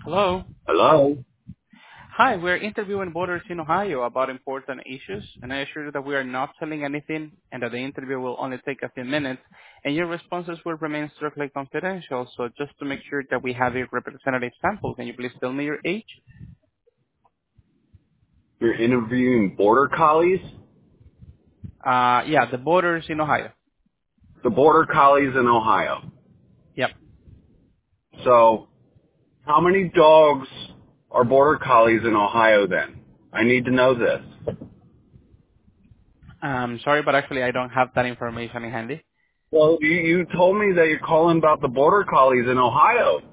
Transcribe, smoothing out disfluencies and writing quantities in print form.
Hello. Hello? Hi, we're interviewing voters in Ohio about important issues, and I assure you that we are not selling anything and that the interview will only take a few minutes, and your responses will remain strictly confidential. So just to make sure that we have a representative sample, can you please tell me your age? You're interviewing border collies? Yeah, the voters in Ohio. The border collies in Ohio. Yep. So, how many dogs are border collies in Ohio then? I need to know this. Sorry, but actually I don't have that information in handy. Well, you told me that you're calling about the border collies in Ohio.